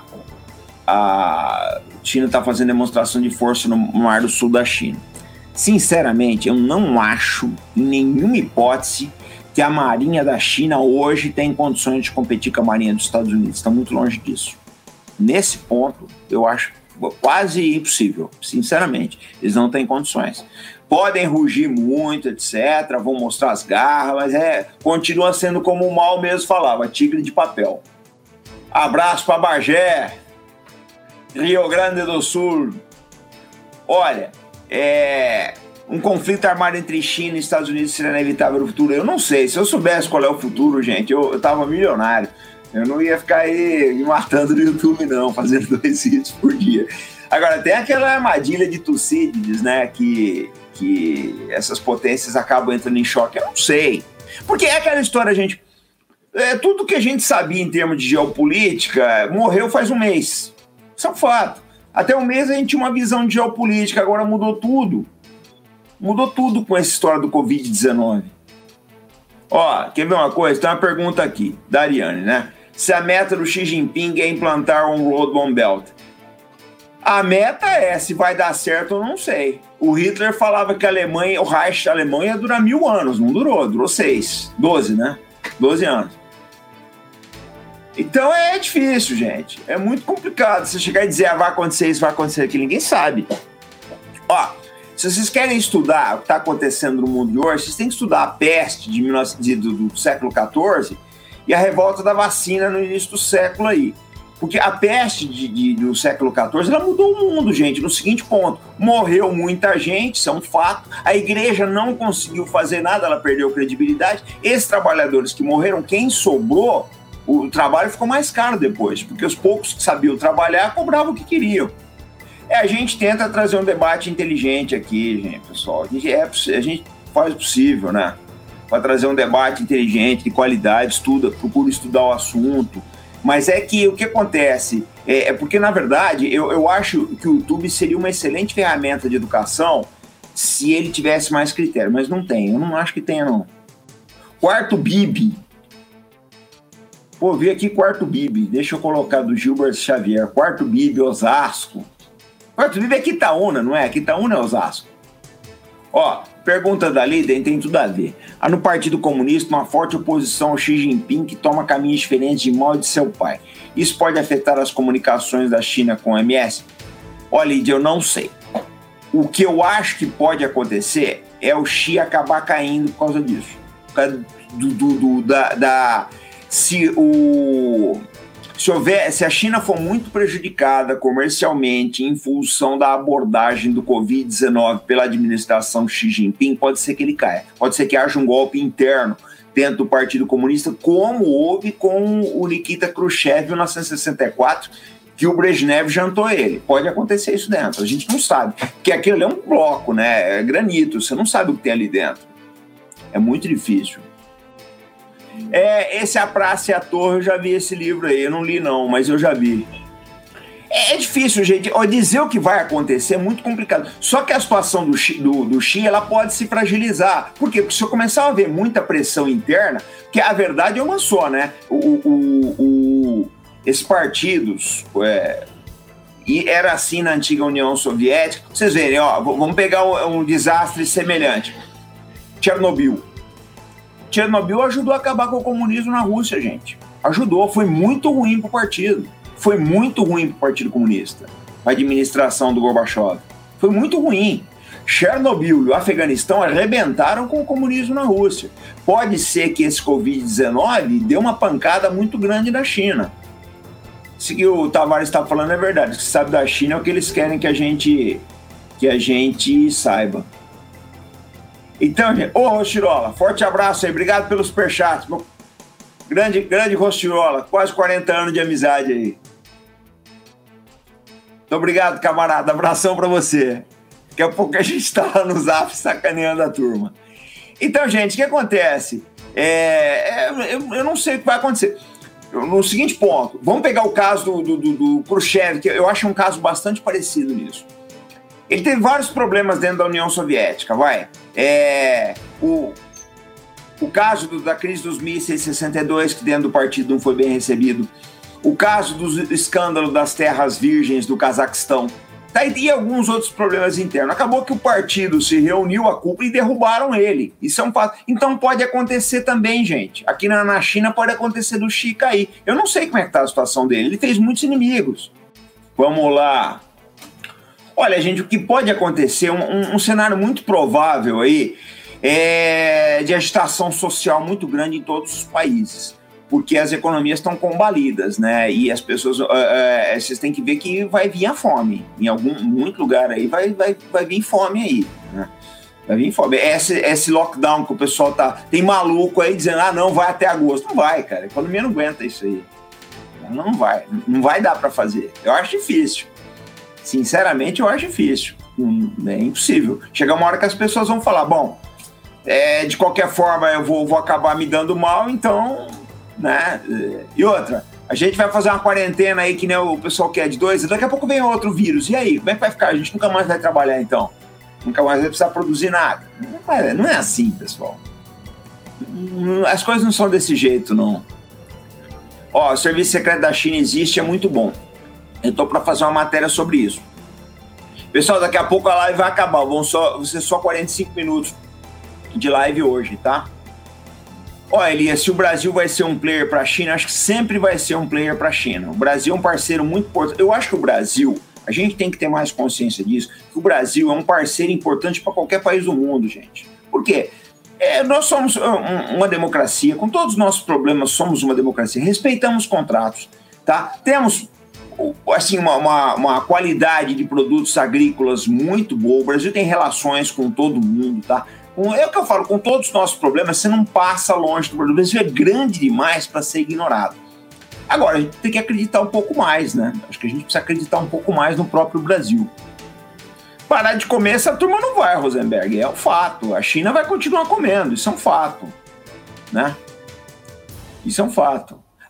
China está fazendo demonstração de força no Mar do Sul da China. Sinceramente, eu não acho, em nenhuma hipótese, que a Marinha da China hoje tem condições de competir com a Marinha dos Estados Unidos. Está muito longe disso. Nesse ponto, eu acho quase impossível, sinceramente. Eles não têm condições. Podem rugir muito, etc., vão mostrar as garras, mas continua sendo como o Mao mesmo falava, tigre de papel. Abraço para Bagé, Rio Grande do Sul. Olha, um conflito armado entre China e Estados Unidos seria inevitável no futuro? Eu não sei. Se eu soubesse qual é o futuro, gente, eu tava milionário. Eu não ia ficar aí me matando no YouTube, não, fazendo 2 vídeos por dia. Agora, tem aquela armadilha de Tucídides, né, que essas potências acabam entrando em choque. Eu não sei. Porque é aquela história, gente, tudo que a gente sabia em termos de geopolítica morreu faz um mês. Isso é um fato. Até um mês a gente tinha uma visão de geopolítica, agora mudou tudo. Mudou tudo com essa história do Covid-19. Ó, quer ver uma coisa? Tem uma pergunta aqui, da Ariane, né? Se a meta do Xi Jinping é implantar um Road One Belt. A meta se vai dar certo, eu não sei. O Hitler falava que a Alemanha, o Reich alemão ia durar 1000 anos, não durou 6, 12, né? 12 anos. Então é difícil, gente. É muito complicado. Você chegar e dizer, vai acontecer isso, vai acontecer aquilo, ninguém sabe. Ó, se vocês querem estudar o que está acontecendo no mundo de hoje, vocês têm que estudar a peste do século XIV e a revolta da vacina no início do século aí. Porque a peste do século XIV, ela mudou o mundo, gente, no seguinte ponto. Morreu muita gente, isso é um fato. A igreja não conseguiu fazer nada, ela perdeu credibilidade. Esses trabalhadores que morreram, quem sobrou, o trabalho ficou mais caro depois, porque os poucos que sabiam trabalhar cobravam o que queriam. A gente tenta trazer um debate inteligente aqui, gente, pessoal. A gente faz o possível, né? Para trazer um debate inteligente, de qualidade, procura estudar o assunto. Mas é que o que acontece é porque, na verdade, eu acho que o YouTube seria uma excelente ferramenta de educação se ele tivesse mais critério, mas não tem. Eu não acho que tenha, não. Quarto Bibi. Pô, vi aqui Quarto Bibi. Deixa eu colocar do Gilberto Xavier. Quarto Bibi, Osasco. Quarto Bibi é Quitaúna, não é? Quitaúna é Osasco. Ó, pergunta da Liden tem tudo a ver. Há no Partido Comunista uma forte oposição ao Xi Jinping que toma caminhos diferentes de mal de seu pai. Isso pode afetar as comunicações da China com o MS? Olha, Lídia, eu não sei. O que eu acho que pode acontecer é o Xi acabar caindo por causa disso. Por causa se a China for muito prejudicada comercialmente em função da abordagem do Covid-19 pela administração Xi Jinping, pode ser que ele caia. Pode ser que haja um golpe interno dentro do Partido Comunista, como houve com o Nikita Khrushchev em 1964, que o Brezhnev jantou ele. Pode acontecer isso dentro, a gente não sabe. Porque aquilo ali é um bloco, né? É granito, você não sabe o que tem ali dentro. É muito difícil. Esse A Praça e a Torre, eu já vi esse livro aí, eu não li não, mas eu já vi. É difícil, gente, dizer o que vai acontecer é muito complicado. Só que a situação do Xi, ela pode se fragilizar. Por quê? Porque se eu começar a haver muita pressão interna, que a verdade é uma só, né? Esses partidos, e era assim na antiga União Soviética, vocês verem, vamos pegar um desastre semelhante. Chernobyl ajudou a acabar com o comunismo na Rússia, gente. Ajudou, foi muito ruim para o partido. Foi muito ruim para o Partido Comunista, a administração do Gorbachev. Foi muito ruim. Chernobyl e o Afeganistão arrebentaram com o comunismo na Rússia. Pode ser que esse Covid-19 dê uma pancada muito grande na China. Isso que o Tavares está falando é verdade. O que se sabe da China é o que eles querem que a gente saiba. Então, gente, Rostirola, forte abraço aí, obrigado pelos superchats. Grande Rostirola, quase 40 anos de amizade aí. Muito obrigado, camarada, abração pra você. Daqui a pouco a gente tá lá no Zap sacaneando a turma. Então, gente, o que acontece? Eu não sei o que vai acontecer. No seguinte ponto, vamos pegar o caso do Khrushchev, que eu acho um caso bastante parecido nisso. Ele teve vários problemas dentro da União Soviética, o caso da crise dos mísseis em 62, que dentro do partido não foi bem recebido. O caso do escândalo das terras virgens do Cazaquistão. E alguns outros problemas internos. Acabou que o partido se reuniu a cúpula e derrubaram ele. Isso é um fato. Então pode acontecer também, gente. Aqui na China pode acontecer do Xi cair. Eu não sei como é que está a situação dele. Ele fez muitos inimigos. Vamos lá. Olha, gente, o que pode acontecer, um cenário muito provável aí, é de agitação social muito grande em todos os países, porque as economias estão combalidas, né? E as pessoas, vocês têm que ver que vai vir a fome. Em muito lugar aí vai vir fome aí, né? Vai vir fome. Esse lockdown que o pessoal tem maluco aí dizendo, não, vai até agosto. Não vai, cara. A economia não aguenta isso aí. Não vai dar para fazer. Eu acho difícil. Sinceramente, eu acho difícil. É impossível. Chega uma hora que as pessoas vão falar, bom, de qualquer forma eu vou acabar me dando mal, então, né? E outra, a gente vai fazer uma quarentena aí que nem o pessoal quer de 2, daqui a pouco vem outro vírus. E aí, como é que vai ficar? A gente nunca mais vai trabalhar, então. Nunca mais vai precisar produzir nada. Não é assim, pessoal. As coisas não são desse jeito, não. O serviço secreto da China existe, é muito bom. Eu estou para fazer uma matéria sobre isso. Pessoal, daqui a pouco a live vai acabar. Vão ser só 45 minutos de live hoje, tá? Elias, se o Brasil vai ser um player para a China, acho que sempre vai ser um player para a China. O Brasil é um parceiro muito importante. Eu acho que o Brasil, a gente tem que ter mais consciência disso, que o Brasil é um parceiro importante para qualquer país do mundo, gente. Por quê? Nós somos uma democracia, com todos os nossos problemas, somos uma democracia. Respeitamos contratos, tá? Temos assim, uma qualidade de produtos agrícolas muito boa. O Brasil tem relações com todo mundo, tá? É o que eu falo, com todos os nossos problemas, você não passa longe do Brasil. O Brasil é grande demais para ser ignorado. Agora, a gente tem que acreditar um pouco mais, né? Acho que a gente precisa acreditar um pouco mais no próprio Brasil. Parar de comer, essa turma não vai, Rosenberg. É um fato. A China vai continuar comendo, isso é um fato, né? Isso é um fato.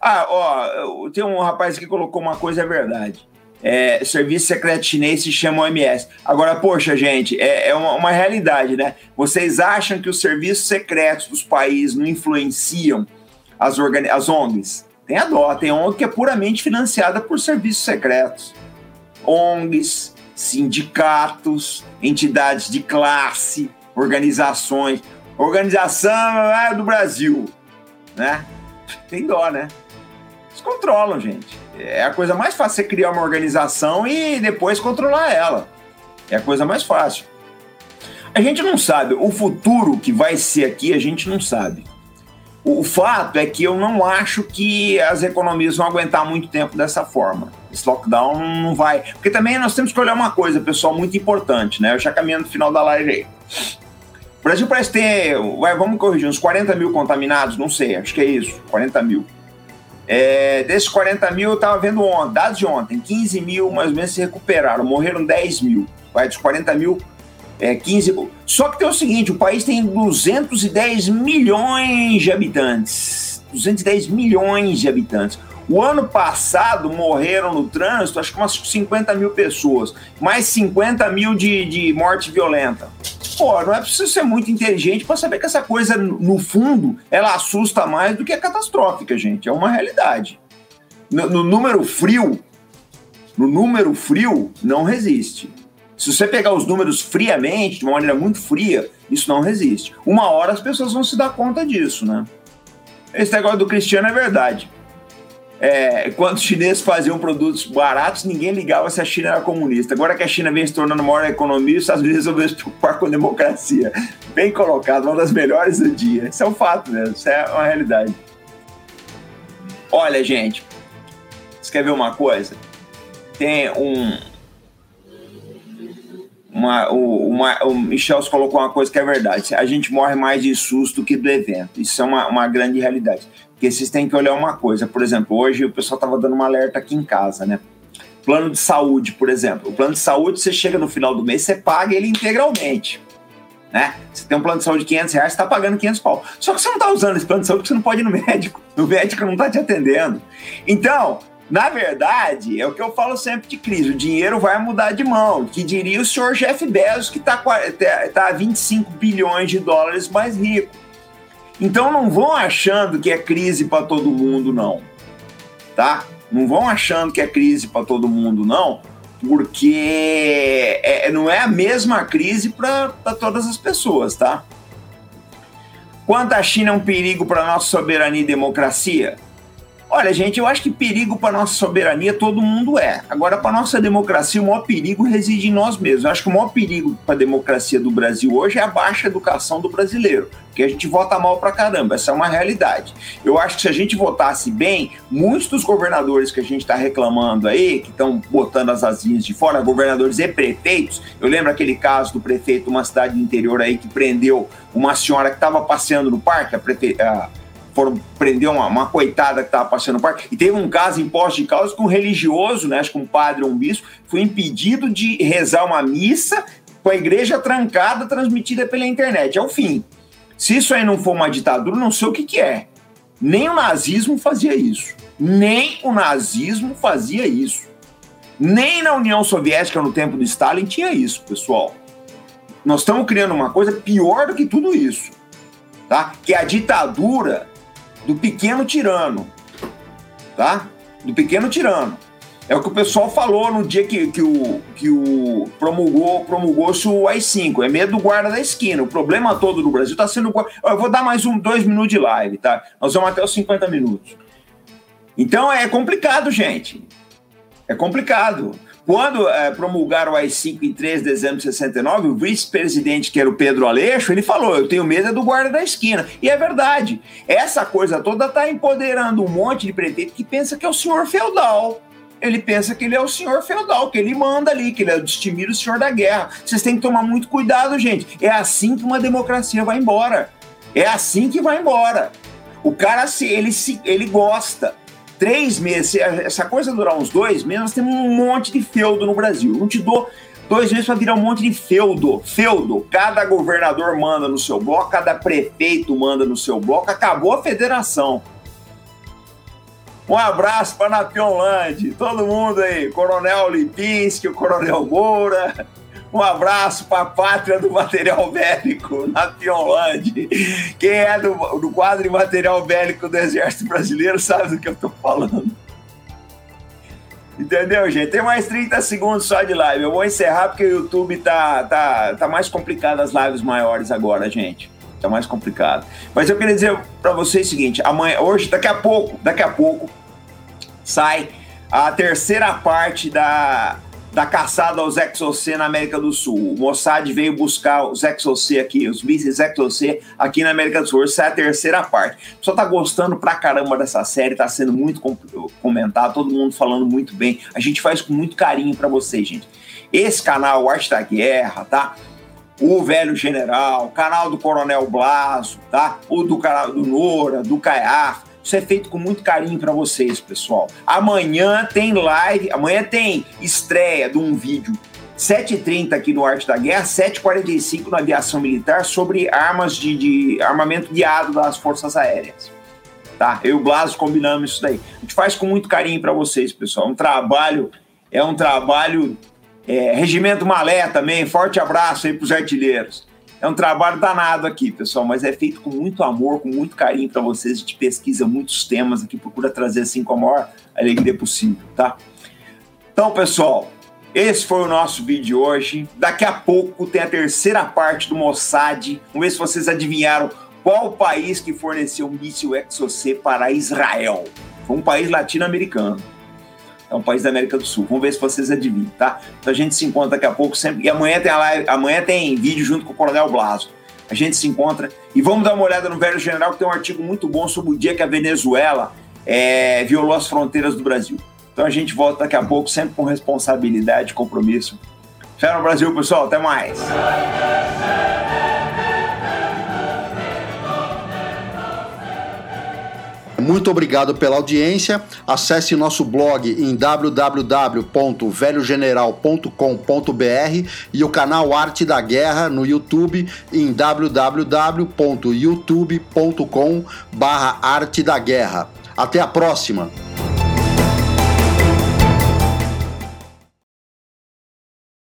Tem um rapaz que colocou uma coisa, é verdade. Serviço secreto chinês se chama OMS. Agora, poxa, gente, é uma realidade, né? Vocês acham que os serviços secretos dos países não influenciam as ONGs? Tem a dó, tem ONG que é puramente financiada por serviços secretos. ONGs, sindicatos, entidades de classe, organizações. Organização do Brasil, né? Tem dó, né? Eles controlam, gente. É a coisa mais fácil você criar uma organização e depois controlar ela. É a coisa mais fácil. A gente não sabe. O futuro que vai ser aqui, a gente não sabe. O fato é que eu não acho que as economias vão aguentar muito tempo dessa forma. Esse lockdown não vai... Porque também nós temos que olhar uma coisa, pessoal, muito importante, né? Eu já caminhando no final da live aí. O Brasil parece ter, vamos corrigir, uns 40 mil contaminados, não sei, acho que é isso, 40 mil. Desses 40 mil, eu estava vendo dados de ontem, 15 mil mais ou menos se recuperaram, morreram 10 mil. Dos 40 mil, 15 mil. Só que tem o seguinte, o país tem 210 milhões de habitantes. 210 milhões de habitantes. O ano passado morreram no trânsito, acho que umas 50 mil pessoas, mais 50 mil de morte violenta. Pô, não é preciso ser muito inteligente para saber que essa coisa, no fundo, ela assusta mais do que é catastrófica, gente. É uma realidade. No número frio, não resiste. Se você pegar os números friamente, de uma maneira muito fria, isso não resiste. Uma hora as pessoas vão se dar conta disso, né? Esse negócio do Cristiano é verdade. Quando os chineses faziam produtos baratos, ninguém ligava se a China era comunista. Agora que a China vem se tornando a maior economia, os Estados Unidos resolveram se preocupar com a democracia. Bem colocado, uma das melhores do dia. Isso é um fato, né? Isso é uma realidade. Olha, gente, você quer ver uma coisa? Tem o Michel colocou uma coisa que é verdade. A gente morre mais de susto que do evento. Isso é uma grande realidade. Porque vocês têm que olhar uma coisa. Por exemplo, hoje o pessoal estava dando um alerta aqui em casa, né? Plano de saúde, por exemplo. O plano de saúde, você chega no final do mês, você paga ele integralmente, né? Você tem um plano de saúde de R$500, você está pagando 500 pau. Só que você não está usando esse plano de saúde porque você não pode ir no médico. O médico não está te atendendo. Então, na verdade, é o que eu falo sempre de crise. O dinheiro vai mudar de mão. Que diria o senhor Jeff Bezos, que está a 25 bilhões de dólares mais rico. Então não vão achando que é crise para todo mundo, não. Tá? Não vão achando que é crise para todo mundo, não, porque não é a mesma crise para todas as pessoas, tá? Quanto a China é um perigo para a nossa soberania e democracia? Olha, gente, eu acho que perigo para a nossa soberania todo mundo é. Agora, para a nossa democracia, o maior perigo reside em nós mesmos. Eu acho que o maior perigo para a democracia do Brasil hoje é a baixa educação do brasileiro, porque a gente vota mal pra caramba, essa é uma realidade. Eu acho que se a gente votasse bem, muitos dos governadores que a gente está reclamando aí, que estão botando as asinhas de fora, governadores e prefeitos, eu lembro aquele caso do prefeito de uma cidade do interior aí que prendeu uma senhora que estava passeando no parque, foram prender uma coitada que estava passeando no parque, e teve um caso em Poços de Caldas que um religioso, né, acho que um padre ou um bispo, foi impedido de rezar uma missa com a igreja trancada, transmitida pela internet. É o fim. Se isso aí não for uma ditadura, não sei o que é. Nem o nazismo fazia isso. Nem na União Soviética, no tempo do Stalin, tinha isso, pessoal. Nós estamos criando uma coisa pior do que tudo isso, tá? Que é a ditadura do pequeno tirano, tá? Do pequeno tirano. É o que o pessoal falou no dia que promulgou-se o AI-5. É medo do guarda da esquina. O problema todo do Brasil está sendo... Eu vou dar mais 2 minutos de live, tá? Nós vamos até os 50 minutos. Então é complicado, gente. É complicado. Quando promulgaram o AI-5 em 3 de dezembro de 69, o vice-presidente, que era o Pedro Aleixo, ele falou, eu tenho medo do guarda da esquina. E é verdade. Essa coisa toda está empoderando um monte de prefeito que pensa que é o senhor feudal. Ele pensa que ele é o senhor feudal, que ele manda ali, que ele é o Destemir, o senhor da guerra. Vocês têm que tomar muito cuidado, gente. É assim que uma democracia vai embora. É assim que vai embora. O cara, ele gosta. 3 meses, essa coisa durar uns 2 meses, nós temos um monte de feudo no Brasil. Não te dou 2 meses para virar um monte de feudo. Cada governador manda no seu bloco, cada prefeito manda no seu bloco. Acabou a federação. Um abraço para Napionland, todo mundo aí, Coronel Lipinski, o Coronel Moura. Um abraço para a pátria do material bélico, Napionland. Quem é do quadro de material bélico do Exército Brasileiro sabe do que eu estou falando. Entendeu, gente? Tem mais 30 segundos só de live. Eu vou encerrar porque o YouTube tá mais complicado as lives maiores agora, gente. Tá mais complicado. Mas eu queria dizer para vocês o seguinte: amanhã, hoje, daqui a pouco, sai a terceira parte da caçada aos Exocet na América do Sul. O Mossad veio buscar os Exocet aqui, os mísseis Exocet aqui na América do Sul. Essa é a terceira parte. O pessoal tá gostando pra caramba dessa série, tá sendo muito comentado, todo mundo falando muito bem. A gente faz com muito carinho pra vocês, gente. Esse canal, o Arte da Guerra, tá? O Velho General, o canal do Coronel Blaso, tá? O do canal do Nora, do Caiafa. Isso é feito com muito carinho para vocês, pessoal. Amanhã tem live, amanhã tem estreia de um vídeo 7h30 aqui no Arte da Guerra, 7h45 na Aviação Militar, sobre armas de armamento guiado das Forças Aéreas. Tá? Eu e o Blaso combinamos isso daí. A gente faz com muito carinho para vocês, pessoal. É um trabalho Regimento Malé também, forte abraço aí para os artilheiros. É um trabalho danado aqui, pessoal, mas é feito com muito amor, com muito carinho para vocês. A gente pesquisa muitos temas aqui, procura trazer assim com a maior alegria possível, tá? Então, pessoal, esse foi o nosso vídeo de hoje. Daqui a pouco tem a terceira parte do Mossad. Vamos ver se vocês adivinharam qual o país que forneceu um míssil Exocet para Israel. Foi um país latino-americano. É um país da América do Sul. Vamos ver se vocês adivinham, tá? Então a gente se encontra daqui a pouco sempre. E amanhã tem a live, amanhã tem vídeo junto com o Coronel Blaso. A gente se encontra e vamos dar uma olhada no Velho General, que tem um artigo muito bom sobre o dia que a Venezuela violou as fronteiras do Brasil. Então a gente volta daqui a pouco, sempre com responsabilidade e compromisso. Fé no Brasil, pessoal. Até mais. Muito obrigado pela audiência. Acesse nosso blog em www.velhogeneral.com.br e o canal Arte da Guerra no YouTube em www.youtube.com/Arte da Guerra. Até a próxima!